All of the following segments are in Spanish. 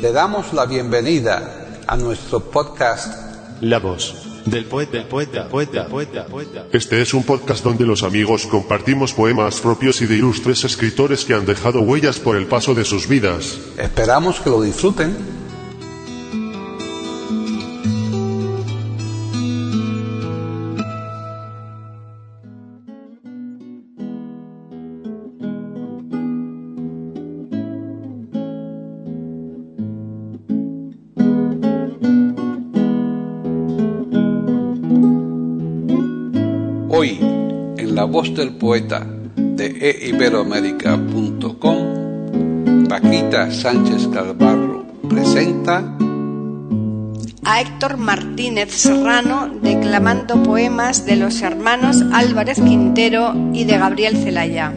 Le damos la bienvenida a nuestro podcast La voz del poeta. Este es un podcast donde los amigos compartimos poemas propios y de ilustres escritores que han dejado huellas por el paso de sus vidas. Esperamos que lo disfruten. Hoy, en La Voz del Poeta de eiberoamerica.com, Paquita Sánchez Galvarro presenta a Héctor Martínez Serrano declamando poemas de los hermanos Álvarez Quintero y de Gabriel Celaya.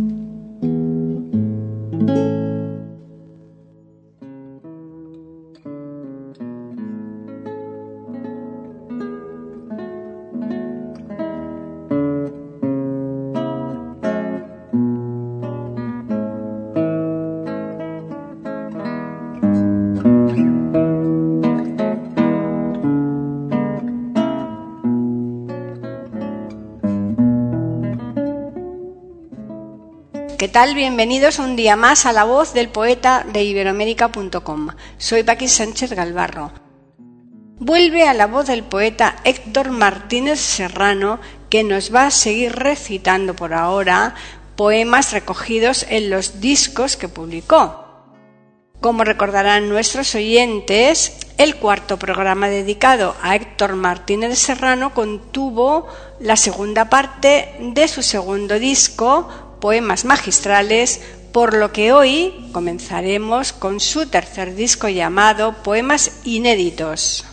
¿Qué tal? Bienvenidos un día más a La Voz del Poeta de iberoamerica.com. Soy Paqui Sánchez Galvarro. Vuelve a La Voz del Poeta Héctor Martínez Serrano, que nos va a seguir recitando por ahora poemas recogidos en los discos que publicó. Como recordarán nuestros oyentes, el cuarto programa dedicado a Héctor Martínez Serrano contuvo la segunda parte de su segundo disco, Poemas Magistrales, por lo que hoy comenzaremos con su tercer disco llamado Poemas Inéditos.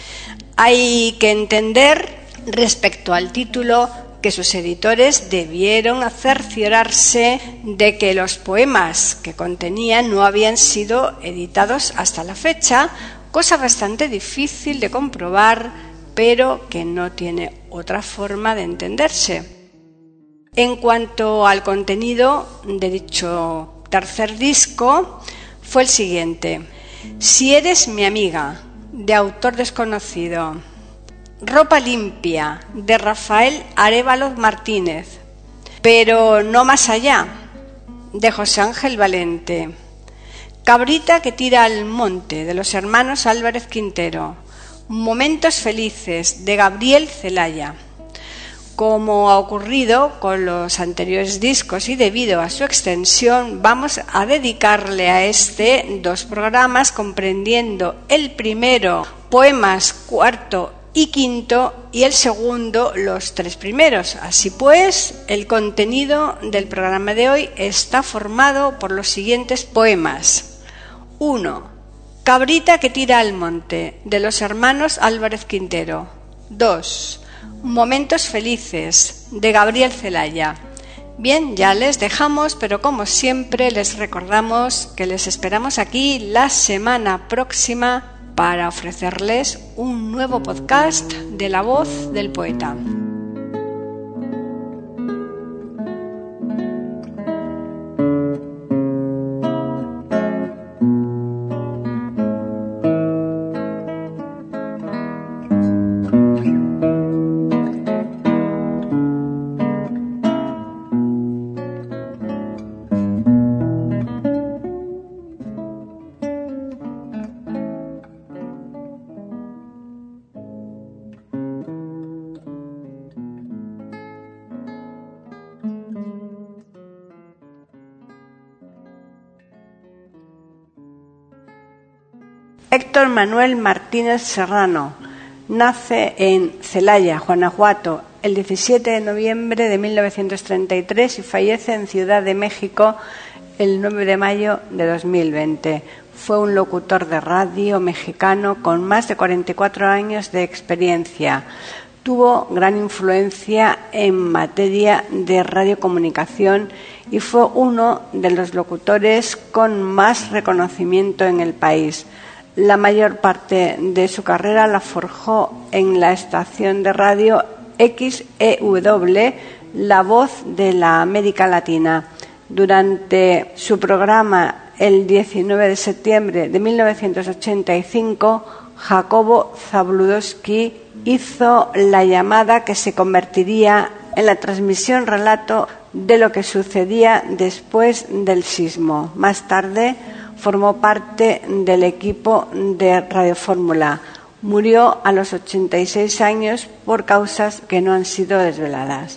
Hay que entender respecto al título que sus editores debieron cerciorarse de que los poemas que contenían no habían sido editados hasta la fecha, cosa bastante difícil de comprobar, pero que no tiene otra forma de entenderse. En cuanto al contenido de dicho tercer disco, fue el siguiente: Si eres mi amiga, de autor desconocido; Ropa limpia, de Rafael Arévalo Martínez; Pero no más allá, de José Ángel Valente; Cabrita que tira al monte, de los hermanos Álvarez Quintero; Momentos felices, de Gabriel Celaya. Como ha ocurrido con los anteriores discos y debido a su extensión, vamos a dedicarle a este dos programas, comprendiendo el primero poemas cuarto y quinto y el segundo los tres primeros. Así pues, el contenido del programa de hoy está formado por los siguientes poemas. 1. Cabrita que tira al monte, de los hermanos Álvarez Quintero. 2. Momentos felices, de Gabriel Celaya. Bien, ya les dejamos, pero como siempre les recordamos que les esperamos aquí la semana próxima para ofrecerles un nuevo podcast de La Voz del Poeta. Héctor Manuel Martínez Serrano nace en Celaya, Guanajuato, el 17 de noviembre de 1933 y fallece en Ciudad de México el 9 de mayo de 2020. Fue un locutor de radio mexicano con más de 44 años de experiencia. Tuvo gran influencia en materia de radiocomunicación y fue uno de los locutores con más reconocimiento en el país. La mayor parte de su carrera la forjó en la estación de radio XEW, La Voz de la América Latina. Durante su programa el 19 de septiembre de 1985, Jacobo Zabludowski hizo la llamada que se convertiría en la transmisión relato de lo que sucedía después del sismo. Más tarde formó parte del equipo de Radio Fórmula. Murió a los 86 años por causas que no han sido desveladas.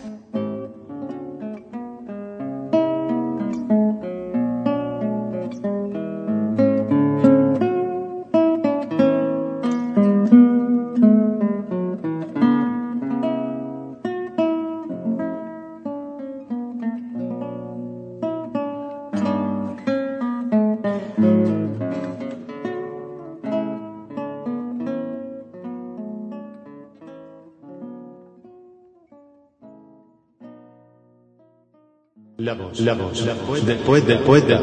La voz del poeta.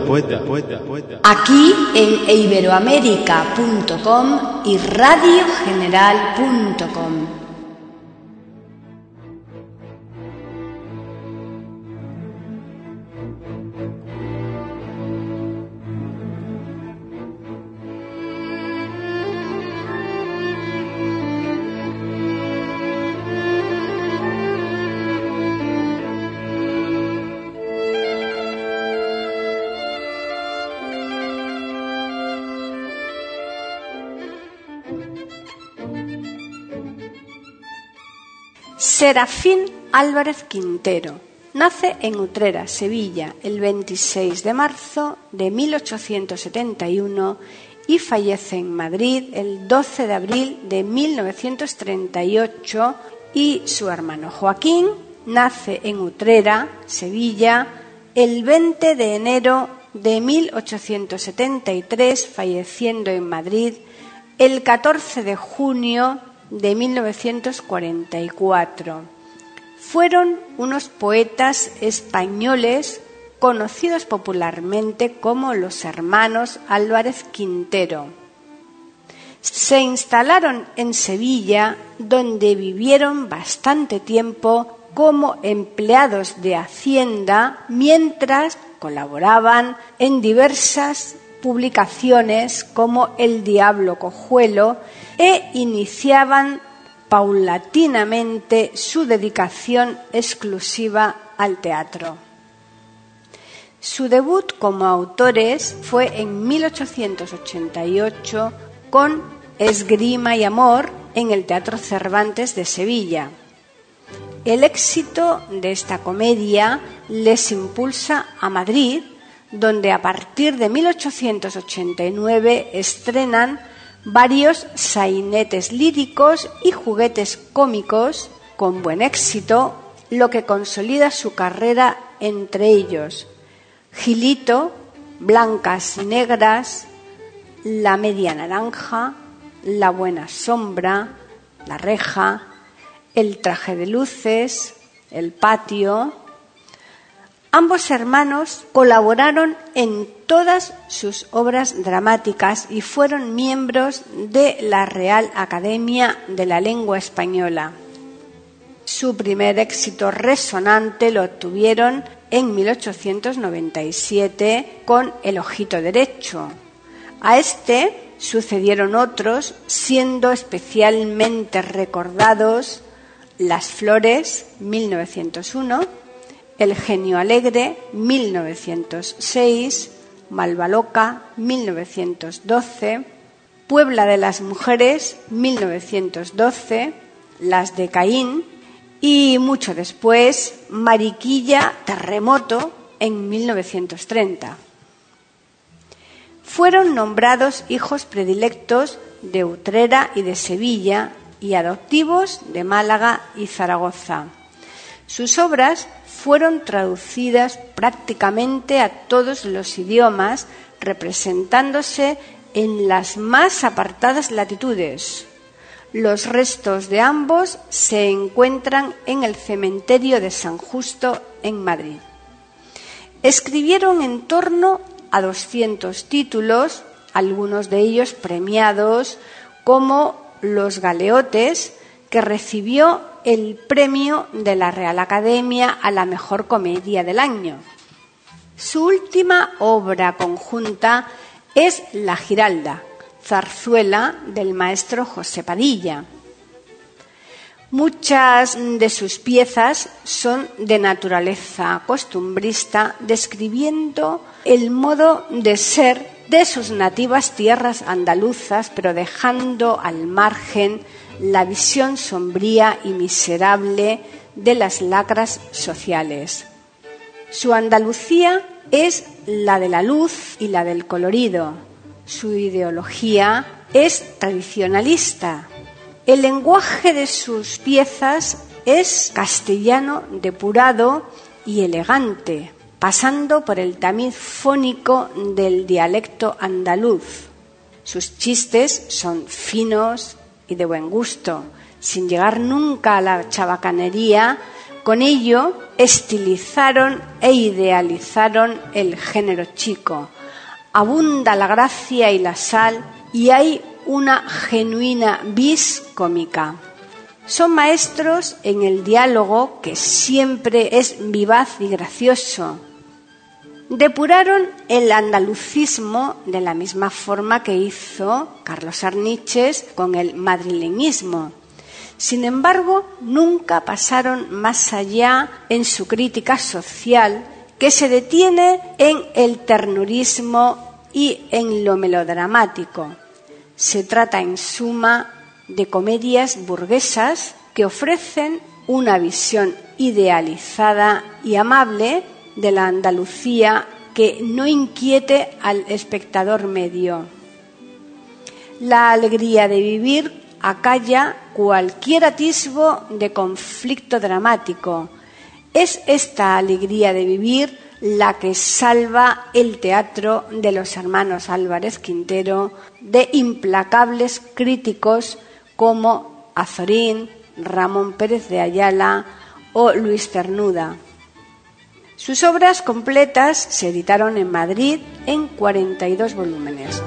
Aquí en iberoamerica.com y radiogeneral.com. Serafín Álvarez Quintero nace en Utrera, Sevilla, el 26 de marzo de 1871 y fallece en Madrid el 12 de abril de 1938, y su hermano Joaquín nace en Utrera, Sevilla, el 20 de enero de 1873, falleciendo en Madrid el 14 de junio de 1944. Fueron unos poetas españoles conocidos popularmente como los hermanos Álvarez Quintero. Se instalaron en Sevilla, donde vivieron bastante tiempo como empleados de Hacienda, mientras colaboraban en diversas publicaciones como El Diablo Cojuelo, e iniciaban paulatinamente su dedicación exclusiva al teatro. Su debut como autores fue en 1888 con Esgrima y Amor en el Teatro Cervantes de Sevilla. El éxito de esta comedia les impulsa a Madrid, donde a partir de 1889 estrenan varios sainetes líricos y juguetes cómicos con buen éxito, lo que consolida su carrera, entre ellos Gilito, Blancas y Negras, La Media Naranja, La Buena Sombra, La Reja, El Traje de Luces, El Patio. Ambos hermanos colaboraron en todas sus obras dramáticas y fueron miembros de la Real Academia de la Lengua Española. Su primer éxito resonante lo obtuvieron en 1897 con El Ojito Derecho. A este sucedieron otros, siendo especialmente recordados Las Flores, 1901, El Genio Alegre, 1906, Malvaloca, 1912, Puebla de las Mujeres, 1912, Las de Caín y, mucho después, Mariquilla, Terremoto, en 1930. Fueron nombrados hijos predilectos de Utrera y de Sevilla y adoptivos de Málaga y Zaragoza. Sus obras fueron traducidas prácticamente a todos los idiomas, representándose en las más apartadas latitudes. Los restos de ambos se encuentran en el cementerio de San Justo, en Madrid. Escribieron en torno a 200 títulos, algunos de ellos premiados, como Los Galeotes, que recibió el premio de la Real Academia a la mejor comedia del año. Su última obra conjunta es La Giralda, zarzuela del maestro José Padilla. Muchas de sus piezas son de naturaleza costumbrista, describiendo el modo de ser de sus nativas tierras andaluzas, pero dejando al margen la visión sombría y miserable de las lacras sociales. Su Andalucía es la de la luz y la del colorido. Su ideología es tradicionalista. El lenguaje de sus piezas es castellano depurado y elegante, pasando por el tamiz fónico del dialecto andaluz. Sus chistes son finos y de buen gusto, sin llegar nunca a la chabacanería. Con ello estilizaron e idealizaron el género chico. Abunda la gracia y la sal y hay una genuina vis cómica. Son maestros en el diálogo, que siempre es vivaz y gracioso. Depuraron el andalucismo de la misma forma que hizo Carlos Arniches con el madrileñismo. Sin embargo, nunca pasaron más allá en su crítica social, que se detiene en el ternurismo y en lo melodramático. Se trata, en suma, de comedias burguesas que ofrecen una visión idealizada y amable de la Andalucía que no inquiete al espectador medio. La alegría de vivir acalla cualquier atisbo de conflicto dramático. Es esta alegría de vivir la que salva el teatro de los hermanos Álvarez Quintero de implacables críticos como Azorín, Ramón Pérez de Ayala o Luis Cernuda. Sus obras completas se editaron en Madrid en 42 volúmenes.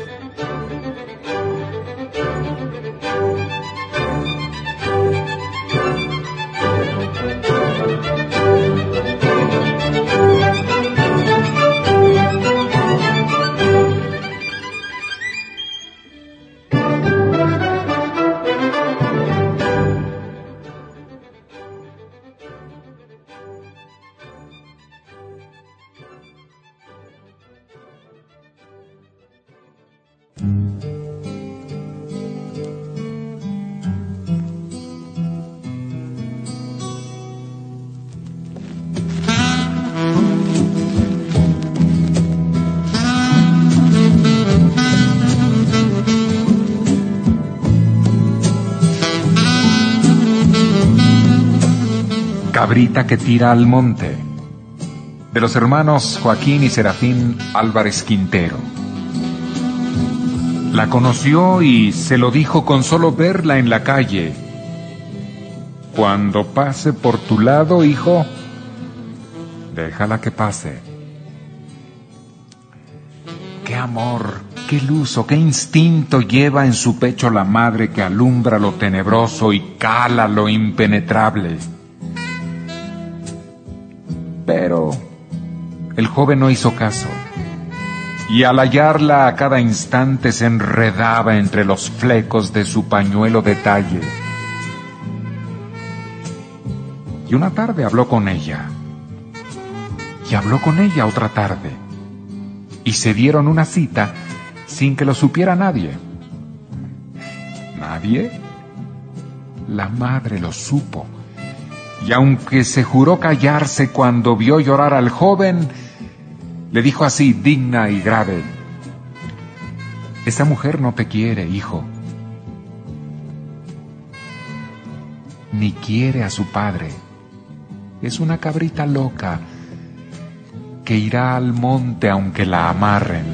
Cabrita que tira al monte, de los hermanos Joaquín y Serafín Álvarez Quintero. La conoció y se lo dijo con solo verla en la calle: cuando pase por tu lado, hijo, déjala que pase. Qué amor, qué luz o qué instinto lleva en su pecho la madre que alumbra lo tenebroso y cala lo impenetrable. Pero el joven no hizo caso, y al hallarla a cada instante se enredaba entre los flecos de su pañuelo de talle. Y una tarde habló con ella, y habló con ella otra tarde, y se dieron una cita sin que lo supiera nadie. ¿Nadie? La madre lo supo. Y aunque se juró callarse cuando vio llorar al joven, le dijo así, digna y grave: esa mujer no te quiere, hijo, ni quiere a su padre. Es una cabrita loca que irá al monte aunque la amarren.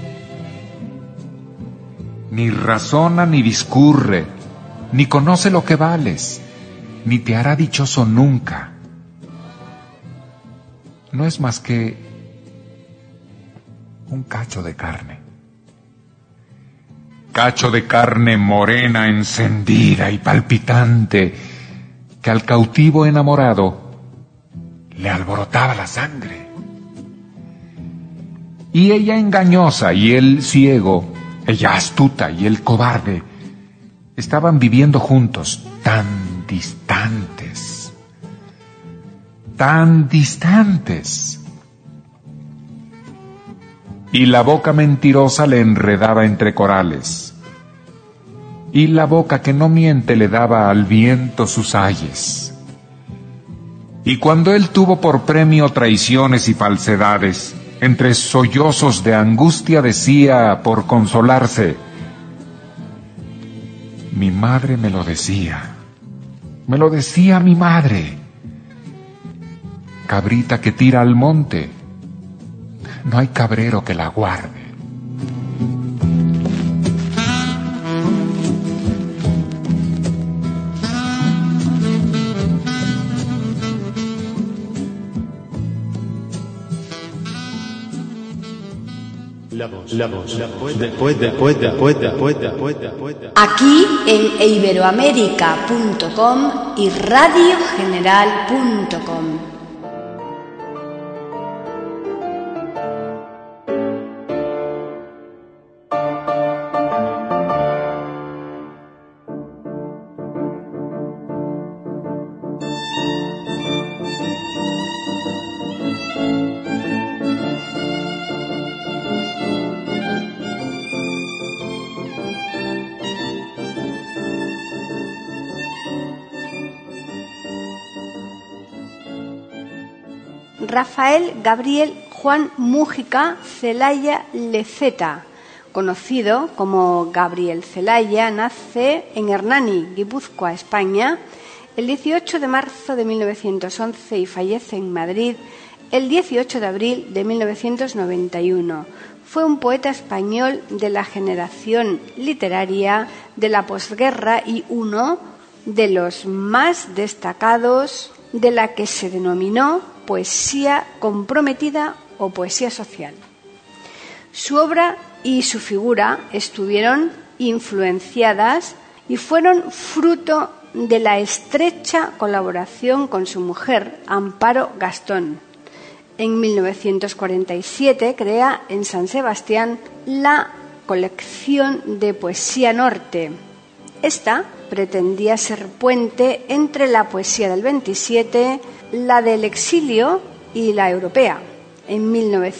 Ni razona ni discurre, ni conoce lo que vales, ni te hará dichoso nunca. No es más que un cacho de carne. Cacho de carne morena, encendida y palpitante, que al cautivo enamorado le alborotaba la sangre. Y ella engañosa y él ciego, ella astuta y él cobarde, estaban viviendo juntos, tan distantes, tan distantes. Y la boca mentirosa le enredaba entre corales, y la boca que no miente le daba al viento sus ayes. Y cuando él tuvo por premio traiciones y falsedades, entre sollozos de angustia decía por consolarse: mi madre me lo decía mi madre. Cabrita que tira al monte, no hay cabrero que la guarde. Aquí en iberoamerica.com y radiogeneral.com. Rafael Gabriel Juan Mújica Zelaya Leceta, conocido como Gabriel Zelaya, nace en Hernani, Guipúzcoa, España, el 18 de marzo de 1911 y fallece en Madrid el 18 de abril de 1991. Fue un poeta español de la generación literaria de la posguerra y uno de los más destacados de la que se denominó poesía comprometida o poesía social. Su obra y su figura estuvieron influenciadas y fueron fruto de la estrecha colaboración con su mujer, Amparo Gastón. En 1947 crea en San Sebastián la colección de Poesía Norte. Esta pretendía ser puente entre la poesía del 27, la del exilio y la europea. En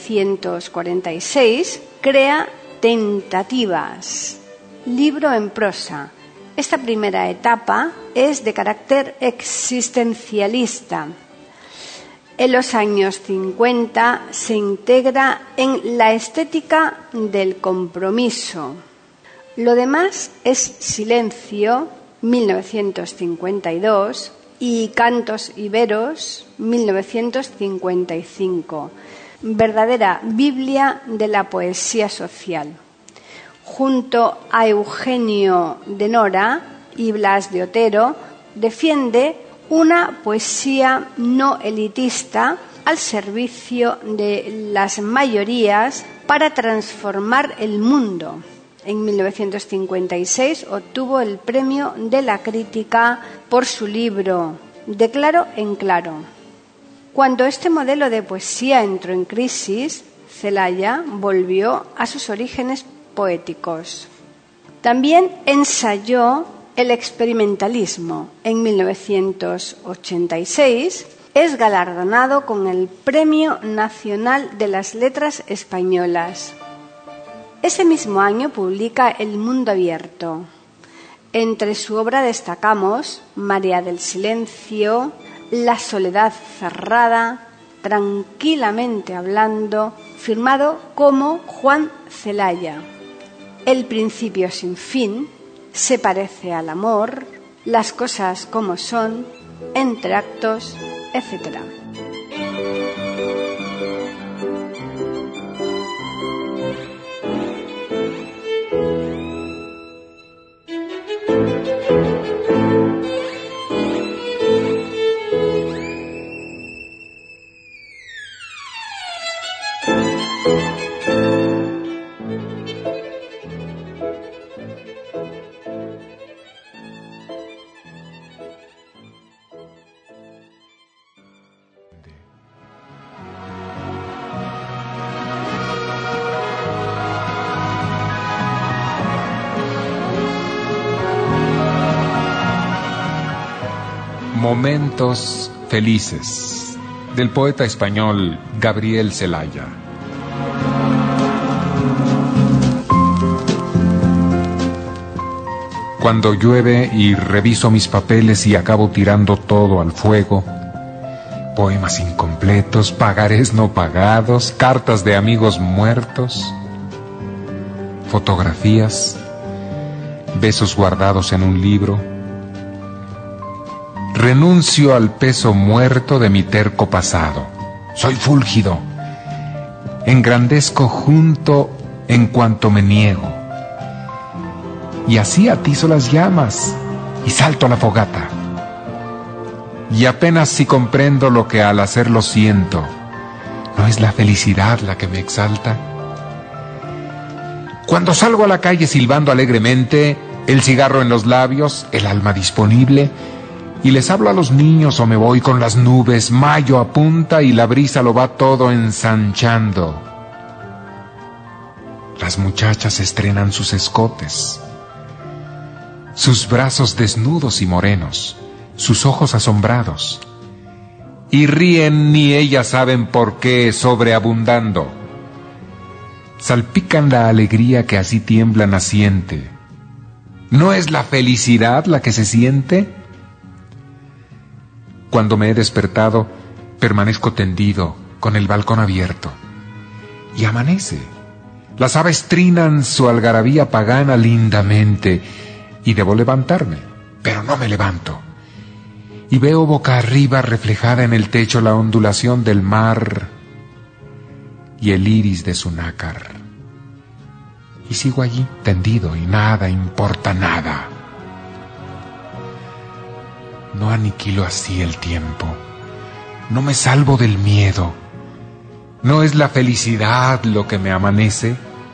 1946 crea Tentativas, libro en prosa. Esta primera etapa es de carácter existencialista. En los años 50 se integra en la estética del compromiso. Lo demás es silencio, 1952, y Cantos Iberos, 1955. Verdadera Biblia de la poesía social. Junto a Eugenio de Nora y Blas de Otero, defiende una poesía no elitista al servicio de las mayorías para transformar el mundo. En 1956 obtuvo el premio de la crítica por su libro De claro en claro. Cuando este modelo de poesía entró en crisis, Zelaya volvió a sus orígenes poéticos. También ensayó el experimentalismo. En 1986 es galardonado con el Premio Nacional de las Letras Españolas. Ese mismo año publica El Mundo Abierto. Entre su obra destacamos Marea del Silencio, La Soledad Cerrada, Tranquilamente Hablando, firmado como Juan Zelaya. El Principio sin fin, Se parece al amor, Las cosas como son, Entre actos, etc. Momentos felices, del poeta español Gabriel Celaya. Cuando llueve y reviso mis papeles y acabo tirando todo al fuego, poemas incompletos, pagarés no pagados, cartas de amigos muertos, fotografías, besos guardados en un libro. Renuncio al peso muerto de mi terco pasado. Soy fúlgido. Engrandezco junto en cuanto me niego. Y así atizo las llamas y salto a la fogata. Y apenas si comprendo lo que al hacerlo siento. ¿No es la felicidad la que me exalta? Cuando salgo a la calle silbando alegremente, el cigarro en los labios, el alma disponible, y les hablo a los niños o me voy con las nubes, mayo apunta y la brisa lo va todo ensanchando. Las muchachas estrenan sus escotes, sus brazos desnudos y morenos, sus ojos asombrados, y ríen ni ellas saben por qué, sobreabundando. Salpican la alegría que así tiembla naciente. ¿No es la felicidad la que se siente? Cuando me he despertado, permanezco tendido, con el balcón abierto. Y amanece. Las aves trinan su algarabía pagana lindamente, y debo levantarme, pero no me levanto. Y veo boca arriba reflejada en el techo la ondulación del mar y el iris de su nácar. Y sigo allí, tendido, y nada importa nada. No aniquilo así el tiempo. No me salvo del miedo. ¿No es la felicidad lo que me amanece?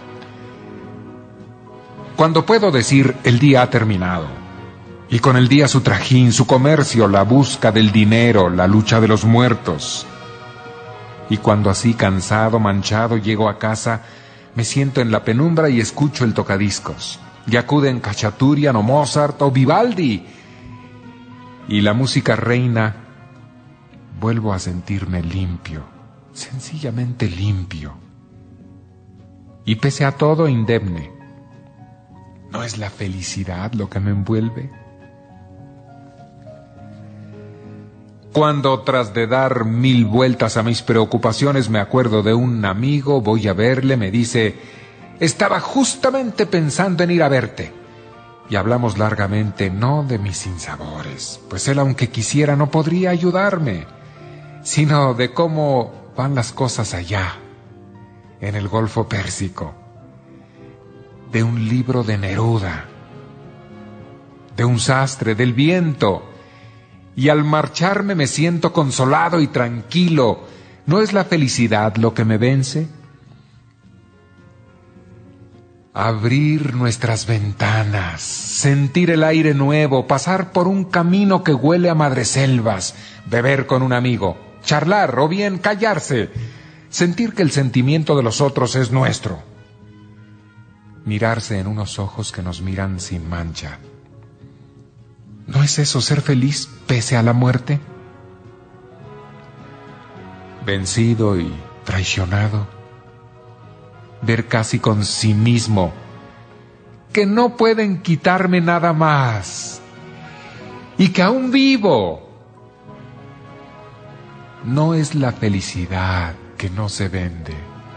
Cuando puedo decir el día ha terminado, y con el día su trajín, su comercio, la busca del dinero, la lucha de los muertos. Y cuando así cansado, manchado, llego a casa, me siento en la penumbra y escucho el tocadiscos. Y acuden Cacciaturian o Mozart o Vivaldi. Y la música reina, vuelvo a sentirme limpio, sencillamente limpio. Y pese a todo, indemne. ¿No es la felicidad lo que me envuelve? Cuando tras de dar 1000 vueltas a mis preocupaciones me acuerdo de un amigo, voy a verle, me dice, estaba justamente pensando en ir a verte. Y hablamos largamente, no de mis sinsabores, pues él aunque quisiera no podría ayudarme, sino de cómo van las cosas allá, en el Golfo Pérsico, de un libro de Neruda, de un sastre, del viento, y al marcharme me siento consolado y tranquilo. ¿No es la felicidad lo que me vence? Abrir nuestras ventanas, sentir el aire nuevo, pasar por un camino que huele a madreselvas, beber con un amigo, charlar o bien callarse, sentir que el sentimiento de los otros es nuestro, mirarse en unos ojos que nos miran sin mancha. ¿No es eso ser feliz pese a la muerte? Vencido y traicionado, ver casi con sí mismo que no pueden quitarme nada más y que aún vivo. No es la felicidad que no se vende.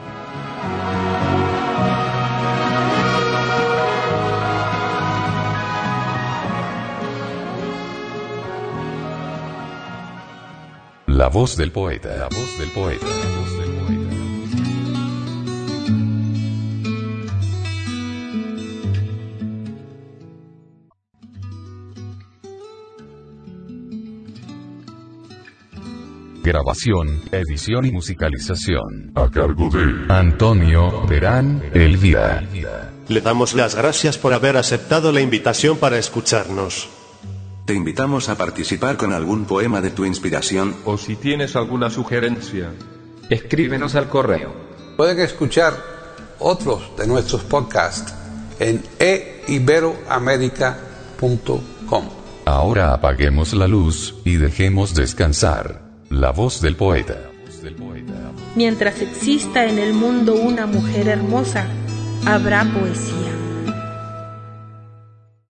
La voz del poeta, la voz del poeta, la voz del poeta. Grabación, edición y musicalización A cargo de Antonio Terán Elvira. Le damos las gracias por haber aceptado la invitación para escucharnos. Te invitamos a participar con algún poema de tu inspiración. O si tienes alguna sugerencia, escríbenos al correo. pueden escuchar otros de nuestros podcasts en eiberoamerica.com. Ahora apaguemos la luz y dejemos descansar la voz del poeta. Mientras exista en el mundo una mujer hermosa, habrá poesía.